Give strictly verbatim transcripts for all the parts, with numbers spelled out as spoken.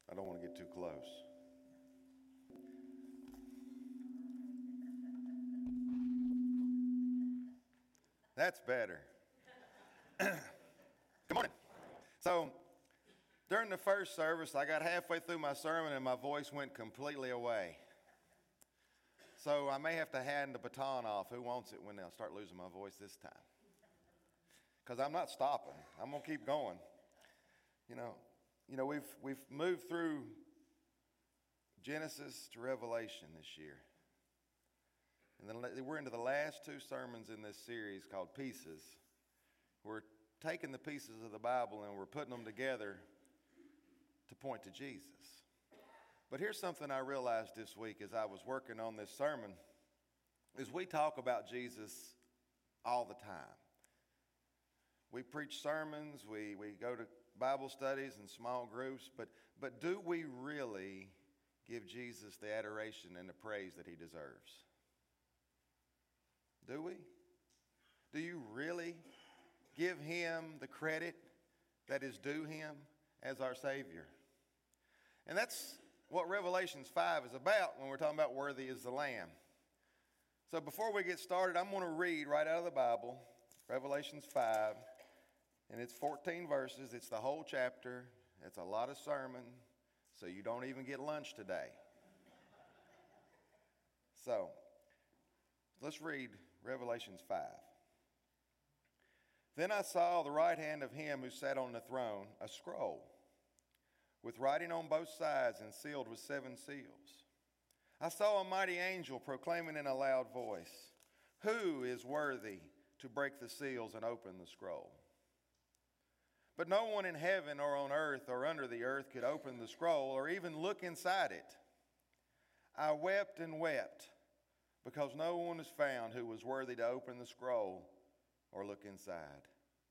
I don't want to get too close. That's better. Good morning. So, during the first service, I got halfway through my sermon and my voice went completely away. So I may have to hand the baton off. Who wants it when I start losing my voice this time? Because I'm not stopping. I'm going to keep going. You know, you know, we've we've moved through Genesis to Revelation this year. And then we're into the last two sermons in this series called Pieces. We're taking the pieces of the Bible and we're putting them together to point to Jesus. But here's something I realized this week as I was working on this sermon, is we talk about Jesus all the time. We preach sermons, we, we go to Bible studies and small groups, but, but do we really give Jesus the adoration and the praise that he deserves? Do we? Do you really give him the credit that is due him as our Savior? And that's what Revelations five is about when we're talking about worthy is the Lamb. So before we get started, I'm going to read right out of the Bible, Revelations five, and it's fourteen verses. It's the whole chapter. It's a lot of sermon, so you don't even get lunch today. So let's read Revelations five. Then I saw the right hand of him who sat on the throne, a scroll, with writing on both sides and sealed with seven seals. I saw a mighty angel proclaiming in a loud voice, "Who is worthy to break the seals and open the scroll?" But no one in heaven or on earth or under the earth could open the scroll or even look inside it. I wept and wept because no one was found who was worthy to open the scroll or look inside.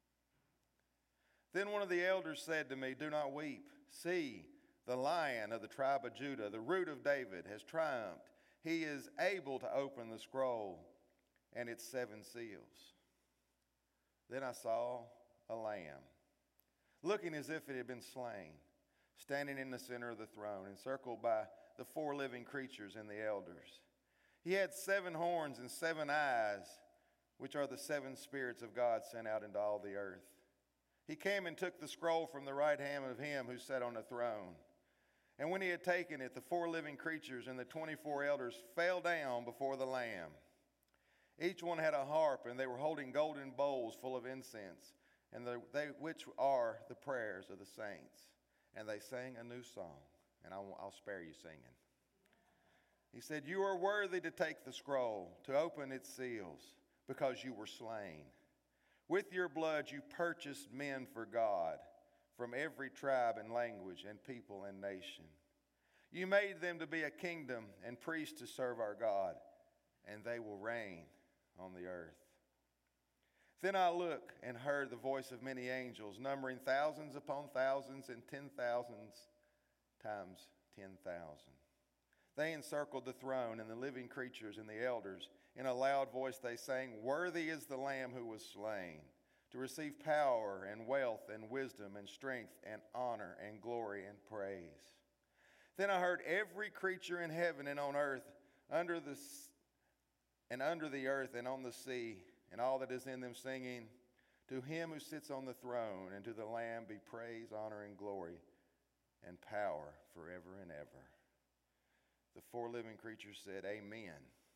Then one of the elders said to me, "Do not weep. See, the Lion of the tribe of Judah, the Root of David, has triumphed. He is able to open the scroll and its seven seals." Then I saw a lamb, looking as if it had been slain, standing in the center of the throne, encircled by the four living creatures and the elders. He had seven horns and seven eyes, which are the seven spirits of God sent out into all the earth. He came and took the scroll from the right hand of him who sat on the throne. And when he had taken it, the four living creatures and the twenty-four elders fell down before the Lamb. Each one had a harp, and they were holding golden bowls full of incense, and the, they which are the prayers of the saints. And they sang a new song, and I'll, I'll spare you singing. He said, "You are worthy to take the scroll, to open its seals, because you were slain. With your blood you purchased men for God from every tribe and language and people and nation. You made them to be a kingdom and priests to serve our God, and they will reign on the earth." Then I looked and heard the voice of many angels, numbering thousands upon thousands and ten thousands times ten thousand. They encircled the throne and the living creatures and the elders. In a loud voice they sang, "Worthy is the Lamb who was slain, to receive power and wealth and wisdom and strength and honor and glory and praise." Then I heard every creature in heaven and on earth, under the and under the earth and on the sea, and all that is in them, singing, "To him who sits on the throne and to the Lamb be praise, honor, and glory, and power forever and ever." The four living creatures said, "Amen."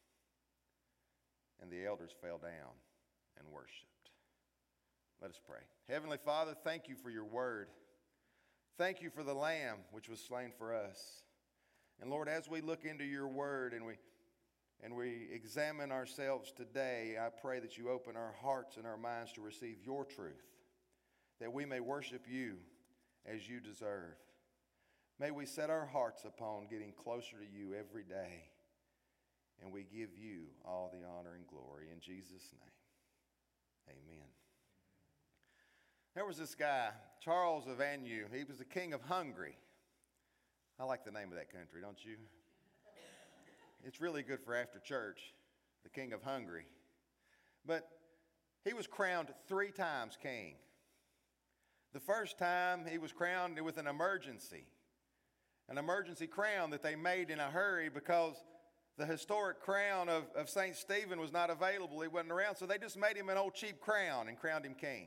And the elders fell down and worshiped. Let us pray. Heavenly Father, thank you for your word. Thank you for the Lamb which was slain for us. And Lord, as we look into your word and we and we examine ourselves today, I pray that you open our hearts and our minds to receive your truth, that we may worship you as you deserve. May we set our hearts upon getting closer to you every day, and we give you all the honor and glory. In Jesus' name, amen. There was this guy, Charles of Anjou. He was the king of Hungary. I like the name of that country, don't you? It's really good for after church, the king of Hungary. But he was crowned three times king. The first time he was crowned with an emergency. an emergency crown that they made in a hurry because the historic crown of, of Saint Stephen was not available. He wasn't around, so they just made him an old cheap crown and crowned him king.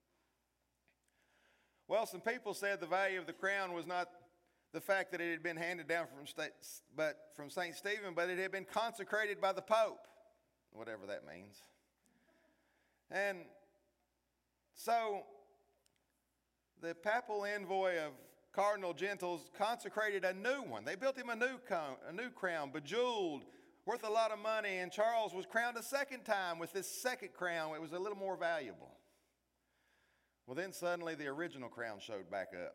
Well, some people said the value of the crown was not the fact that it had been handed down from, but from Saint Stephen, but it had been consecrated by the Pope, whatever that means. And so the papal envoy of Cardinal Gentles consecrated a new one. They built him a new, con- a new crown, bejeweled, worth a lot of money, and Charles was crowned a second time with this second crown. It was a little more valuable. Well, then suddenly the original crown showed back up.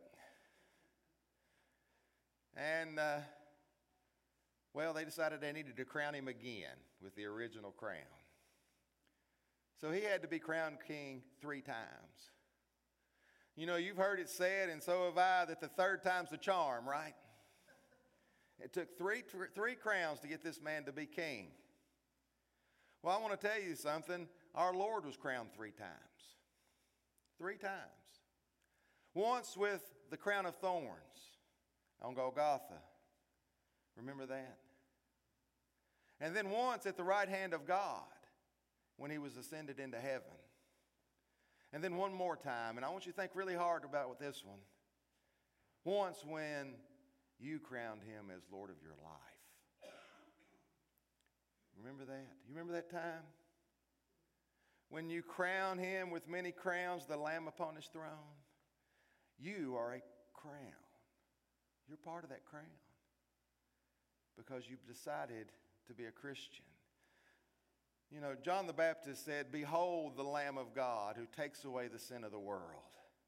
And, uh, well, they decided they needed to crown him again with the original crown. So he had to be crowned king three times. You know, you've heard it said, and so have I, that the third time's the charm, right? It took three, three crowns to get this man to be king. Well, I want to tell you something. Our Lord was crowned three times. Three times. Once with the crown of thorns on Golgotha. Remember that? And then once at the right hand of God when he was ascended into heaven. And then one more time, and I want you to think really hard about this one. Once when you crowned him as Lord of your life. Remember that? You remember that time? When you crown him with many crowns, the Lamb upon his throne. You are a crown. You're part of that crown. Because you've decided to be a Christian. You know, John the Baptist said, "Behold the Lamb of God who takes away the sin of the world."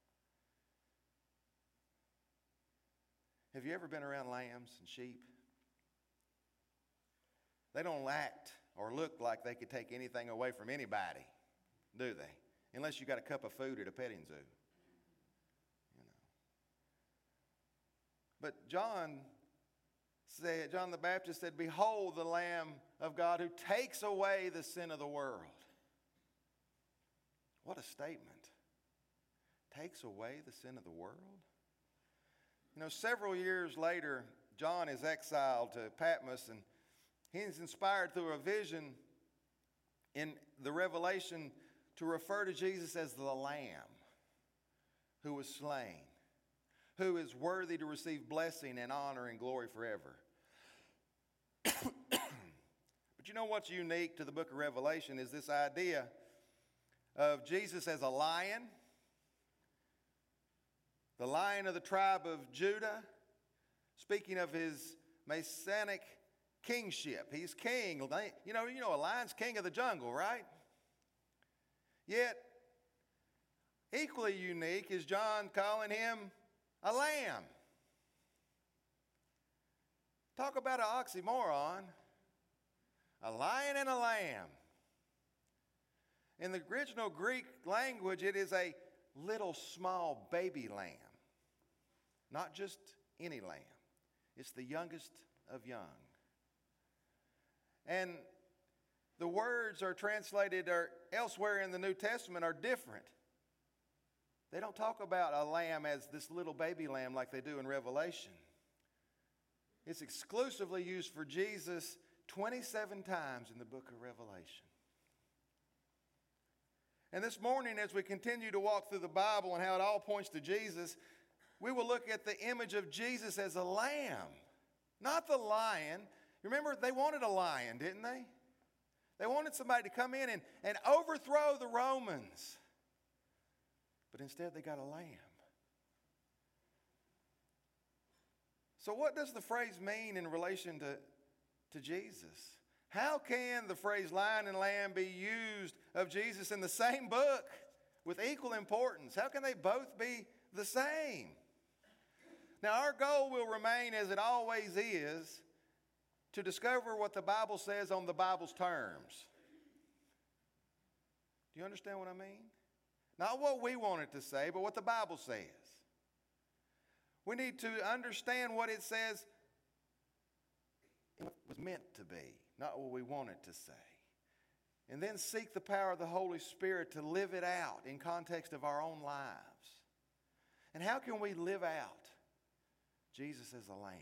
Have you ever been around lambs and sheep? They don't act or look like they could take anything away from anybody, do they? Unless you got a cup of food at a petting zoo. You know. But John said, John the Baptist said, "Behold the Lamb of God who takes away the sin of the world." What a statement. Takes away the sin of the world? You know, several years later, John is exiled to Patmos, and he's inspired through a vision in the Revelation to refer to Jesus as the Lamb who was slain, who is worthy to receive blessing and honor and glory forever. But you know what's unique to the book of Revelation is this idea of Jesus as a lion, the lion of the tribe of Judah, speaking of his messianic kingship. He's king. You know, you know, a lion's king of the jungle, right? Yet, equally unique is John calling him a lamb. Talk about an oxymoron. A lion and a lamb. In the original Greek language, it is a little small baby lamb. Not just any lamb. It's the youngest of young. And the words are translated or elsewhere in the New Testament are different. They don't talk about a lamb as this little baby lamb like they do in Revelation. It's exclusively used for Jesus twenty-seven times in the book of Revelation. And this morning, as we continue to walk through the Bible and how it all points to Jesus, we will look at the image of Jesus as a lamb, not the lion. Remember, they wanted a lion, didn't they? They wanted somebody to come in and, and overthrow the Romans. But instead, they got a lamb. So what does the phrase mean in relation to, to Jesus? How can the phrase lion and lamb be used of Jesus in the same book with equal importance? How can they both be the same? Now, our goal will remain, as it always is, to discover what the Bible says on the Bible's terms. Do you understand what I mean? Not what we want it to say, but what the Bible says. We need to understand what it says it was meant to be, not what we want it to say. And then seek the power of the Holy Spirit to live it out in context of our own lives. And how can we live out Jesus as a lamb.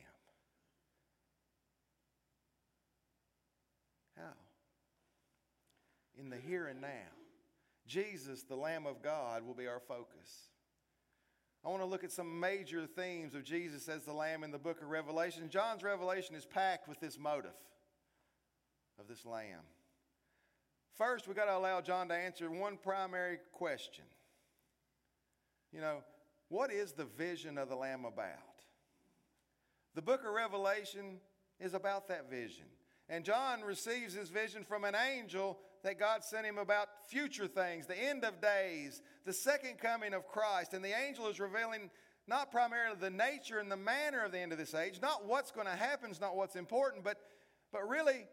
How? In the here and now. Jesus, the Lamb of God, will be our focus. I want to look at some major themes of Jesus as the Lamb in the book of Revelation. John's revelation is packed with this motive of this Lamb. First, we've got to allow John to answer one primary question. You know, what is the vision of the Lamb about? The book of Revelation is about that vision. And John receives his vision from an angel that God sent him about future things, the end of days, the second coming of Christ. And the angel is revealing not primarily the nature and the manner of the end of this age, not what's going to happen, it's not what's important, but, but really,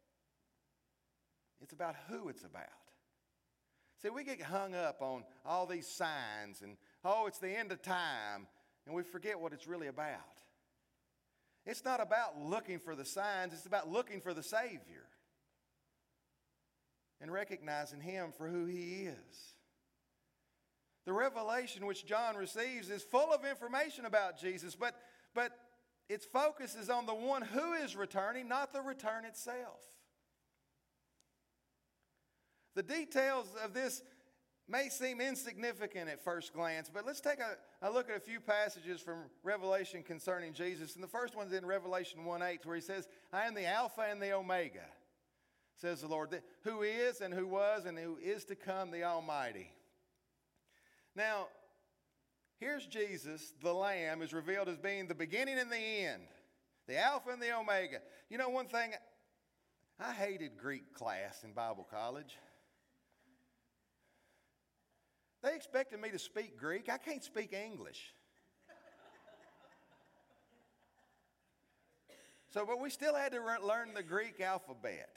it's about who it's about. See, we get hung up on all these signs and, oh, it's the end of time, and we forget what it's really about. It's not about looking for the signs, it's about looking for the Savior and recognizing Him for who He is. The revelation which John receives is full of information about Jesus, but, but its focus is on the one who is returning, not the return itself. The details of this may seem insignificant at first glance, but let's take a, a look at a few passages from Revelation concerning Jesus. And the first one's in Revelation one eight, where he says, I am the Alpha and the Omega, says the Lord, who is and who was and who is to come, the Almighty. Now, here's Jesus, the Lamb, is revealed as being the beginning and the end, the Alpha and the Omega. You know, one thing, I hated Greek class in Bible college. They expected me to speak Greek. I can't speak English. So, but we still had to learn the Greek alphabet.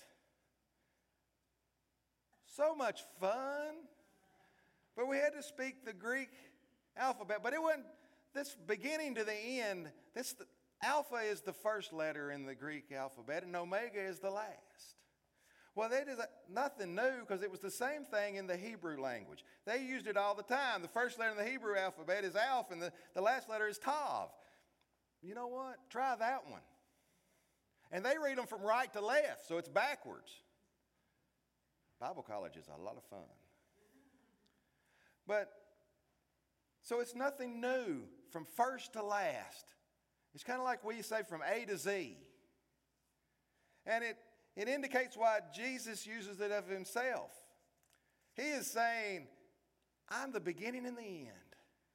So much fun. But we had to speak the Greek alphabet. But it wasn't this beginning to the end. This the, Alpha is the first letter in the Greek alphabet, and Omega is the last. Well, that is nothing new, because it was the same thing in the Hebrew language. They used it all the time. The first letter in the Hebrew alphabet is Alph, and the, the last letter is Tav. You know what? Try that one. And they read them from right to left, so it's backwards. Bible college is a lot of fun. But, so it's nothing new from first to last. It's kind of like we say from A to Z. And it It indicates why Jesus uses it of himself. He is saying, I'm the beginning and the end.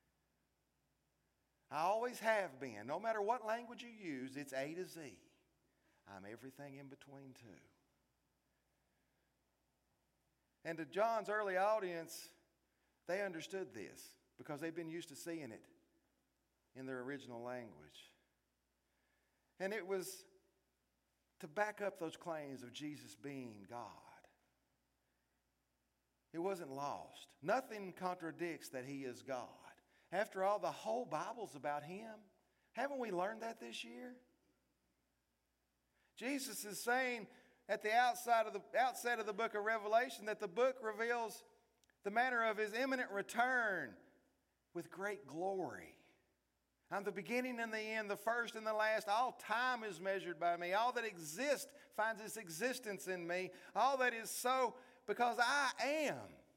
I always have been. No matter what language you use, it's A to Z. I'm everything in between too. And to John's early audience, they understood this because they've been used to seeing it in their original language. And it was to back up those claims of Jesus being God. It wasn't lost. Nothing contradicts that He is God. After all, the whole Bible's about Him. Haven't we learned that this year? Jesus is saying at the outside of the outset of the book of Revelation that the book reveals the manner of His imminent return with great glory. I'm the beginning and the end, the first and the last. All time is measured by me. All that exists finds its existence in me. All that is so because I am.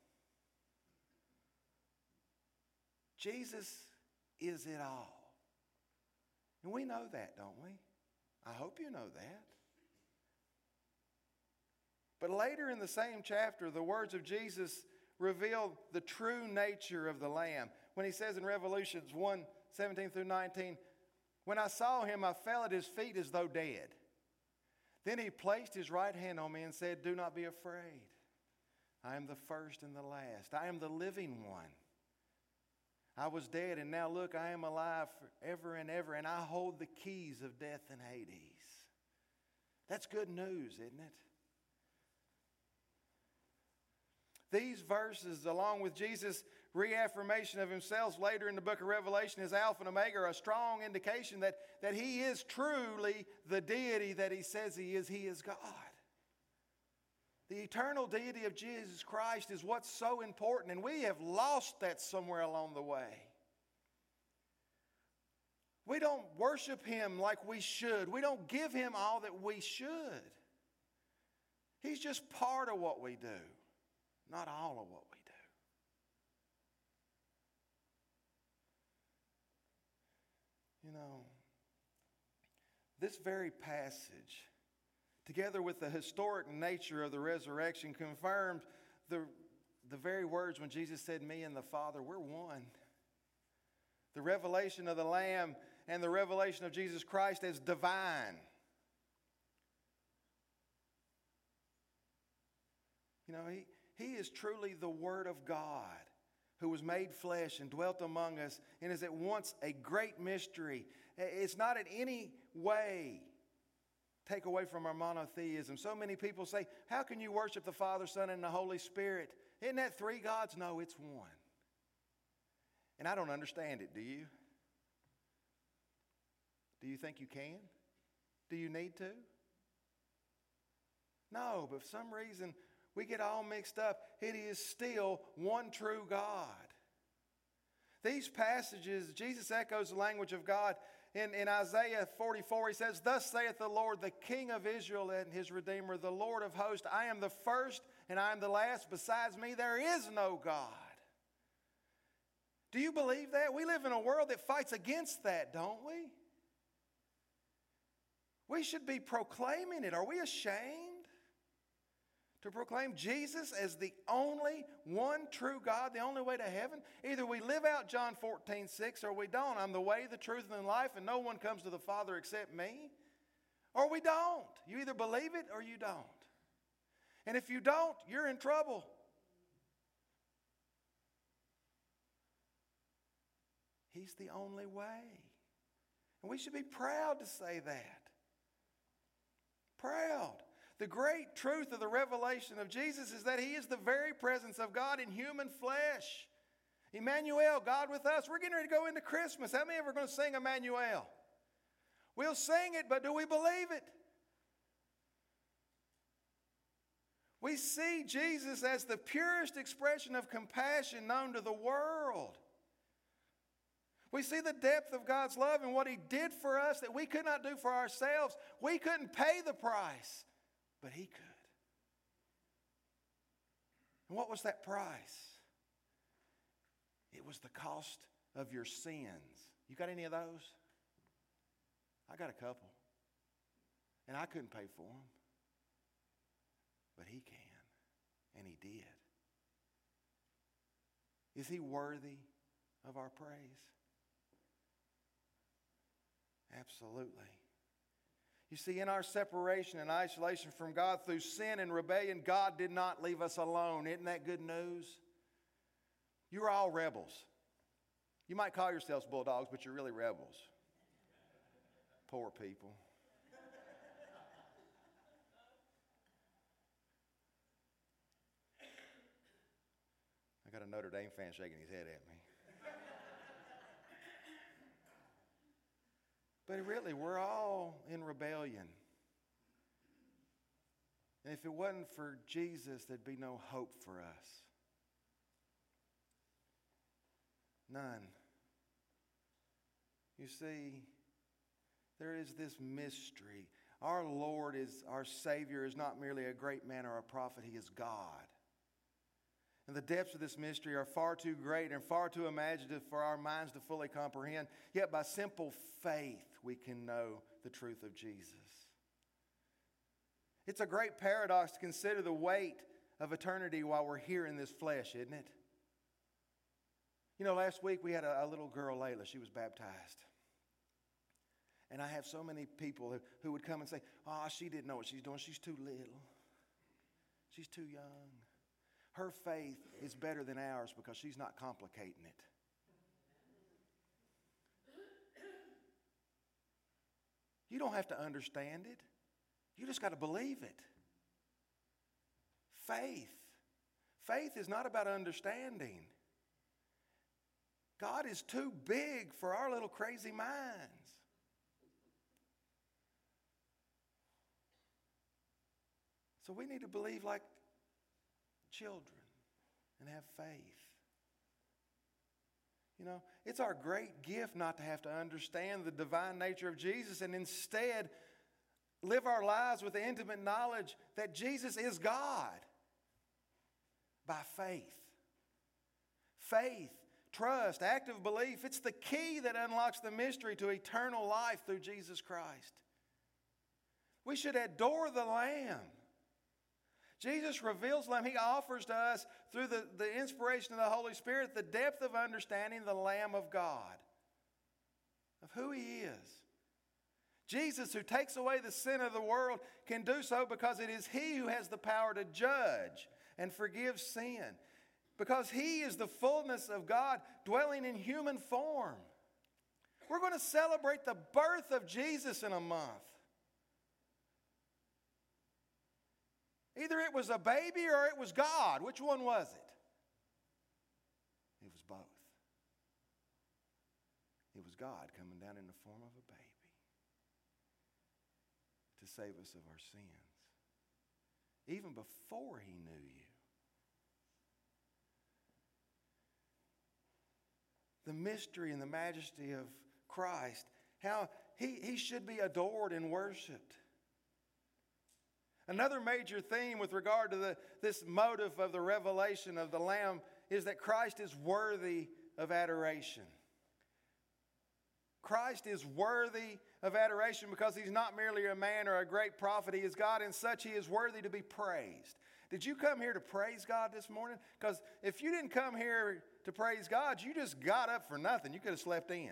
Jesus is it all. And we know that, don't we? I hope you know that. But later in the same chapter, the words of Jesus reveal the true nature of the Lamb. When He says in Revelation one, seventeen through nineteen, when I saw Him, I fell at His feet as though dead. Then He placed His right hand on me and said, do not be afraid. I am the first and the last. I am the living one. I was dead, and now look, I am alive forever and ever, and I hold the keys of death and Hades. That's good news, isn't it? These verses, along with Jesus' reaffirmation of Himself later in the book of Revelation as Alpha and Omega, are a strong indication that, that He is truly the deity that He says He is. He is God. The eternal deity of Jesus Christ is what's so important, and we have lost that somewhere along the way. We don't worship Him like we should. We don't give Him all that we should. He's just part of what we do, not all of what we do. You know, this very passage, together with the historic nature of the resurrection, confirmed the, the very words when Jesus said, "Me and the Father, we're one." The revelation of the Lamb and the revelation of Jesus Christ as divine. You know, he, he is truly the Word of God who was made flesh and dwelt among us and is at once a great mystery. It's not in any way take away from our monotheism. So many people say, how can you worship the Father, Son, and the Holy Spirit? Isn't that three gods? No, it's one. And I don't understand it, do you? Do you think you can? Do you need to? No, but for some reason we get all mixed up. It is still one true God. These passages, Jesus echoes the language of God. In, in Isaiah forty-four, he says, "Thus saith the Lord, the King of Israel and his Redeemer, the Lord of hosts, I am the first and I am the last. Besides me, there is no God." Do you believe that? We live in a world that fights against that, don't we? We should be proclaiming it. Are we ashamed to proclaim Jesus as the only one true God, the only way to heaven? Either we live out John fourteen six or we don't. I'm the way, the truth, and the life, and no one comes to the Father except me. Or we don't. You either believe it or you don't. And if you don't, you're in trouble. He's the only way. And we should be proud to say that. Proud. The great truth of the revelation of Jesus is that He is the very presence of God in human flesh. Emmanuel, God with us. We're getting ready to go into Christmas. How many of us are going to sing Emmanuel? We'll sing it, but do we believe it? We see Jesus as the purest expression of compassion known to the world. We see the depth of God's love and what He did for us that we could not do for ourselves. We couldn't pay the price, but He could. And what was that price? It was the cost of your sins. You got any of those? I got a couple. And I couldn't pay for them. But He can. And He did. Is He worthy of our praise? Absolutely. You see, in our separation and isolation from God through sin and rebellion, God did not leave us alone. Isn't that good news? You're all rebels. You might call yourselves bulldogs, but you're really rebels. Poor people. I got a Notre Dame fan shaking his head at me. But really, we're all in rebellion. And if it wasn't for Jesus, there'd be no hope for us. None. You see, there is this mystery. Our Lord is, our Savior is not merely a great man or a prophet, He is God. And the depths of this mystery are far too great and far too imaginative for our minds to fully comprehend. Yet by simple faith, we can know the truth of Jesus. It's a great paradox to consider the weight of eternity while we're here in this flesh, isn't it? You know, last week we had a, a little girl, Layla. She was baptized. And I have so many people who, who would come and say, oh, she didn't know what she's doing. She's too little. She's too young. Her faith is better than ours because she's not complicating it. You don't have to understand it. You just got to believe it. Faith. Faith is not about understanding. God is too big for our little crazy minds. So we need to believe like children and have faith. You know, it's our great gift not to have to understand the divine nature of Jesus and instead live our lives with the intimate knowledge that Jesus is God by faith. Faith, trust, active belief, it's the key that unlocks the mystery to eternal life through Jesus Christ. We should adore the Lamb. Jesus reveals the Lamb. He offers to us, through the, the inspiration of the Holy Spirit, the depth of understanding the Lamb of God, of who He is. Jesus, who takes away the sin of the world, can do so because it is He who has the power to judge and forgive sin. Because He is the fullness of God dwelling in human form. We're going to celebrate the birth of Jesus in a month. Either it was a baby or it was God. Which one was it? It was both. It was God coming down in the form of a baby to save us of our sins, even before He knew you. The mystery and the majesty of Christ, how he, he should be adored and worshiped. Another major theme with regard to the, this motive of the revelation of the Lamb is that Christ is worthy of adoration. Christ is worthy of adoration because He's not merely a man or a great prophet. He is God, and such He is worthy to be praised. Did you come here to praise God this morning? Because if you didn't come here to praise God, you just got up for nothing. You could have slept in.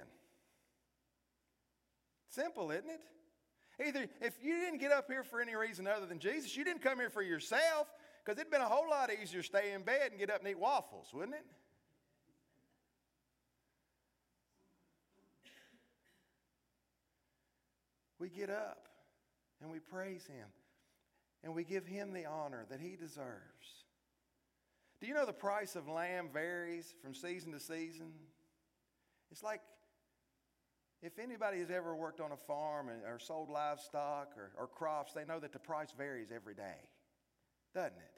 Simple, isn't it? Either if you didn't get up here for any reason other than Jesus, you didn't come here for yourself, because it'd been a whole lot easier to stay in bed and get up and eat waffles, wouldn't it? We get up and we praise Him and we give Him the honor that He deserves. Do you know the price of lamb varies from season to season? It's like if anybody has ever worked on a farm or sold livestock or, or crops, they know that the price varies every day, doesn't it?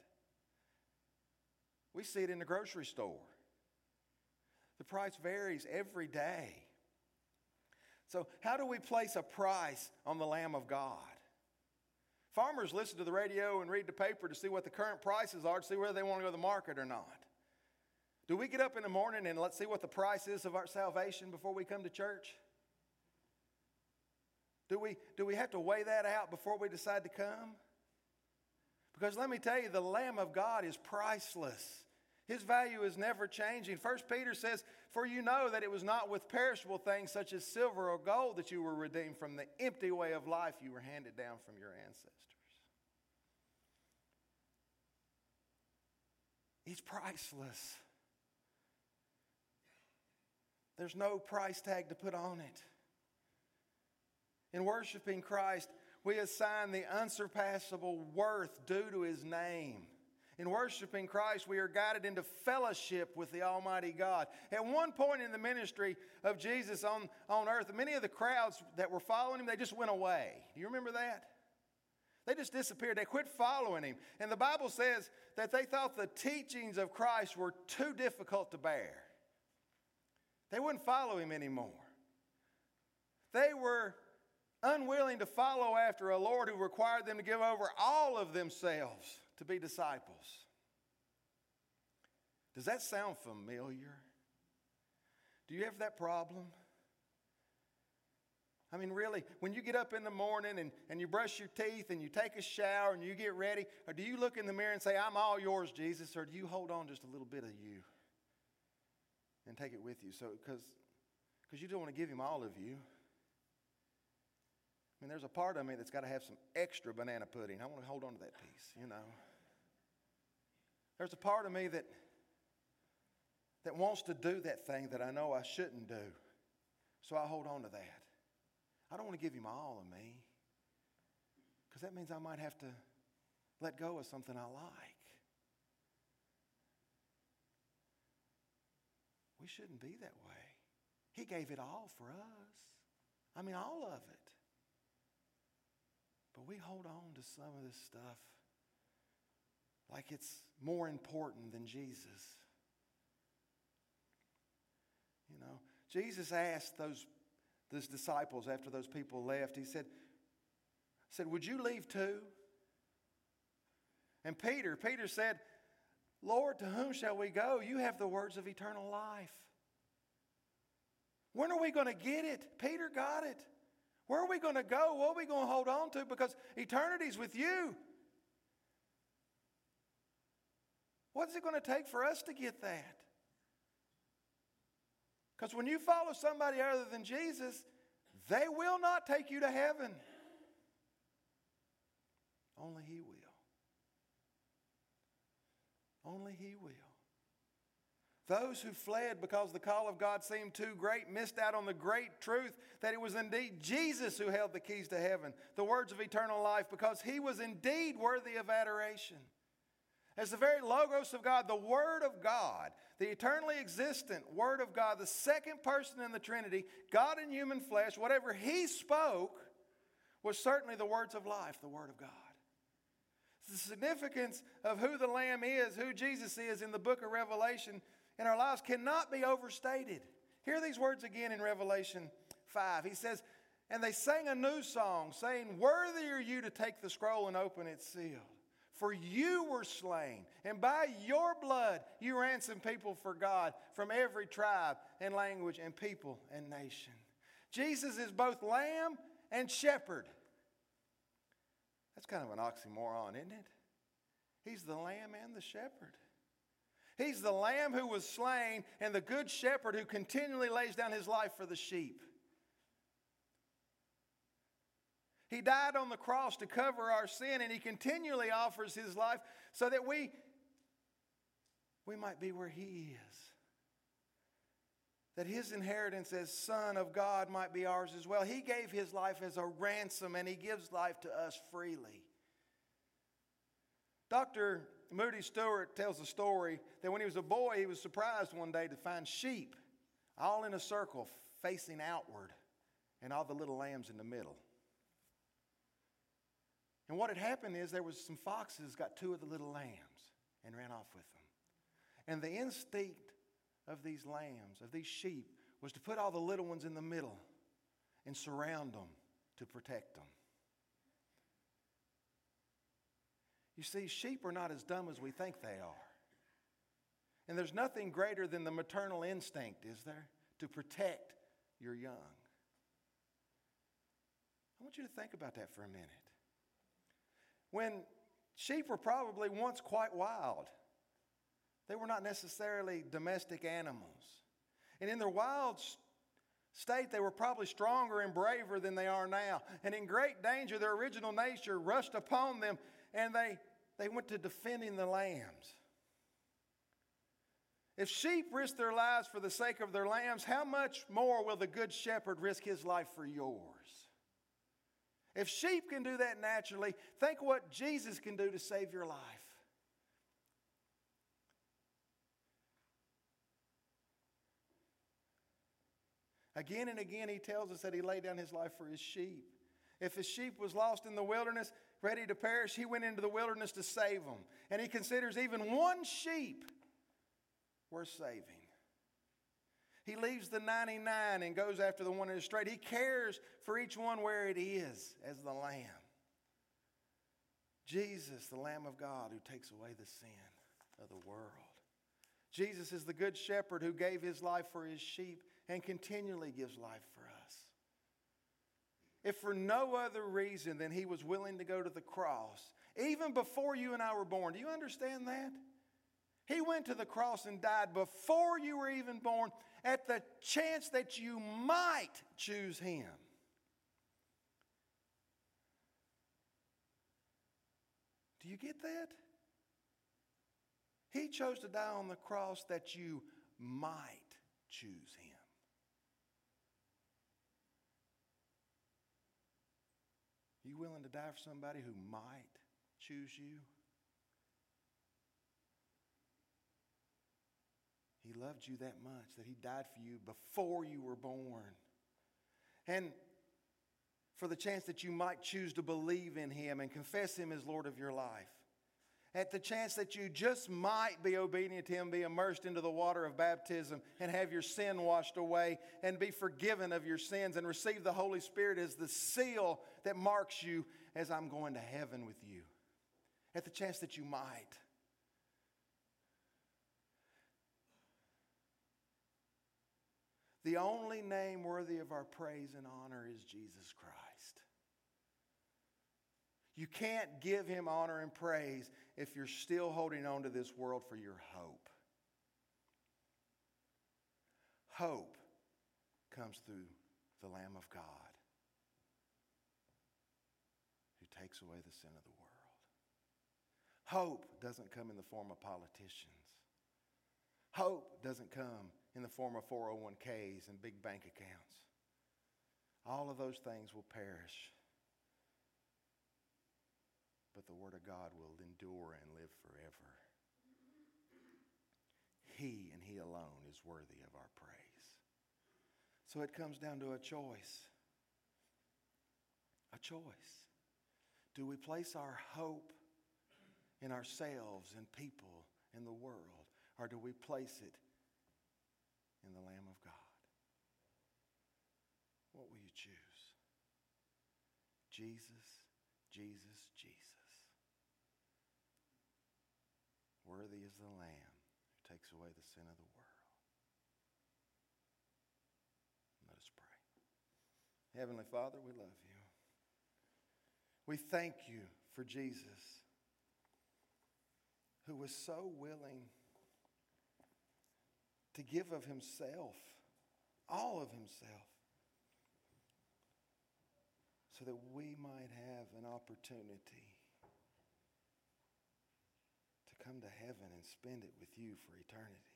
We see it in the grocery store. The price varies every day. So how do we place a price on the Lamb of God? Farmers listen to the radio and read the paper to see what the current prices are, to see whether they want to go to the market or not. Do we get up in the morning and let's see what the price is of our salvation before we come to church? Do we, do we have to weigh that out before we decide to come? Because let me tell you, the Lamb of God is priceless. His value is never changing. First Peter says, "For you know that it was not with perishable things such as silver or gold that you were redeemed from the empty way of life you were handed down from your ancestors." He's priceless. There's no price tag to put on it. In worshiping Christ, we assign the unsurpassable worth due to His name. In worshiping Christ, we are guided into fellowship with the Almighty God. At one point in the ministry of Jesus on, on earth, many of the crowds that were following Him, they just went away. Do you remember that? They just disappeared. They quit following Him. And the Bible says that they thought the teachings of Christ were too difficult to bear. They wouldn't follow Him anymore. They were unwilling to follow after a Lord who required them to give over all of themselves to be disciples. Does that sound familiar? Do you have that problem? I mean, really, when you get up in the morning and, and you brush your teeth and you take a shower and you get ready, or do you look in the mirror and say, "I'm all yours, Jesus," or do you hold on just a little bit of you and take it with you? So, because because you don't want to give Him all of you. I mean, there's a part of me that's got to have some extra banana pudding. I want to hold on to that piece, you know. There's a part of me that, that wants to do that thing that I know I shouldn't do. So I hold on to that. I don't want to give Him all of me, because that means I might have to let go of something I like. We shouldn't be that way. He gave it all for us. I mean, all of it. But we hold on to some of this stuff like it's more important than Jesus. You know, Jesus asked those, those disciples after those people left, he said, said, would you leave too? And Peter, Peter said, Lord, to whom shall we go? You have the words of eternal life. When are we going to get it? Peter got it. Where are we going to go? What are we going to hold on to? Because eternity's with you. What's it going to take for us to get that? Because when you follow somebody other than Jesus, they will not take you to heaven. Only He will. Only He will. Those who fled because the call of God seemed too great missed out on the great truth that it was indeed Jesus who held the keys to heaven, the words of eternal life, because He was indeed worthy of adoration. As the very Logos of God, the Word of God, the eternally existent Word of God, the second person in the Trinity, God in human flesh, whatever He spoke was certainly the words of life, the Word of God. The significance of who the Lamb is, who Jesus is in the book of Revelation in our lives cannot be overstated. Hear these words again in Revelation five. He says, and they sang a new song, saying, worthy are you to take the scroll and open its seal. For you were slain, and by your blood you ransomed people for God from every tribe and language and people and nation. Jesus is both Lamb and Shepherd. That's kind of an oxymoron, isn't it? He's the Lamb and the Shepherd. He's the Lamb who was slain and the Good Shepherd who continually lays down His life for the sheep. He died on the cross to cover our sin, and He continually offers His life so that we, we might be where He is. That His inheritance as Son of God might be ours as well. He gave His life as a ransom, and He gives life to us freely. Doctor Moody Stewart tells a story that when he was a boy, he was surprised one day to find sheep all in a circle facing outward and all the little lambs in the middle. And what had happened is there was some foxes got two of the little lambs and ran off with them. And the instinct of these lambs, of these sheep, was to put all the little ones in the middle and surround them to protect them. You see, sheep are not as dumb as we think they are. And there's nothing greater than the maternal instinct, is there, to protect your young. I want you to think about that for a minute. When sheep were probably once quite wild, they were not necessarily domestic animals. And in their wild state, they were probably stronger and braver than they are now. And in great danger, their original nature rushed upon them, and they, they went to defending the lambs. If sheep risk their lives for the sake of their lambs, how much more will the Good Shepherd risk His life for yours? If sheep can do that naturally, think what Jesus can do to save your life. Again and again, He tells us that He laid down His life for His sheep. If His sheep was lost in the wilderness, ready to perish, He went into the wilderness to save them. And He considers even one sheep worth saving. He leaves the ninety-nine and goes after the one that is strayed. He cares for each one where it is as the Lamb. Jesus, the Lamb of God who takes away the sin of the world. Jesus is the Good Shepherd who gave His life for His sheep and continually gives life for us. If for no other reason than He was willing to go to the cross, even before you and I were born. Do you understand that? He went to the cross and died before you were even born at the chance that you might choose Him. Do you get that? He chose to die on the cross that you might choose Him. Are you willing to die for somebody who might choose you? He loved you that much that He died for you before you were born. And for the chance that you might choose to believe in Him and confess Him as Lord of your life. At the chance that you just might be obedient to Him, be immersed into the water of baptism and have your sin washed away and be forgiven of your sins and receive the Holy Spirit as the seal that marks you as I'm going to heaven with you. At the chance that you might. The only name worthy of our praise and honor is Jesus Christ. You can't give Him honor and praise if you're still holding on to this world for your hope. Hope comes through the Lamb of God who takes away the sin of the world. Hope doesn't come in the form of politicians. Hope doesn't come in the form of four oh one k's and big bank accounts. All of those things will perish. But the Word of God will endure and live forever. He and He alone is worthy of our praise. So it comes down to a choice. A choice. Do we place our hope in ourselves and people in the world? Or do we place it in the Lamb of God? What will you choose? Jesus, Jesus, Jesus. Worthy is the Lamb who takes away the sin of the world. Let us pray. Heavenly Father, we love you. We thank you for Jesus, who was so willing to give of Himself, all of Himself, so that we might have an opportunity to come to heaven and spend it with you for eternity.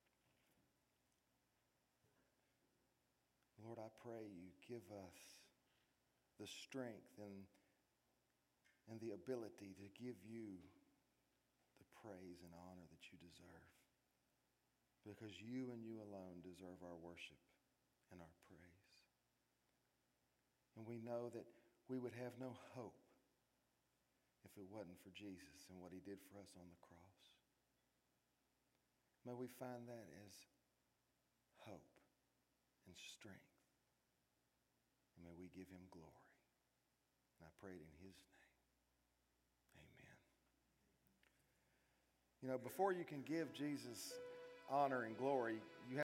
Lord, I pray you give us the strength and, and the ability to give you the praise and honor that you deserve. Because you and you alone deserve our worship and our praise. And we know that we would have no hope if it wasn't for Jesus and what He did for us on the cross. May we find that as hope and strength. And may we give Him glory. And I pray it in His name. Amen. You know, before you can give Jesus honor and glory, you have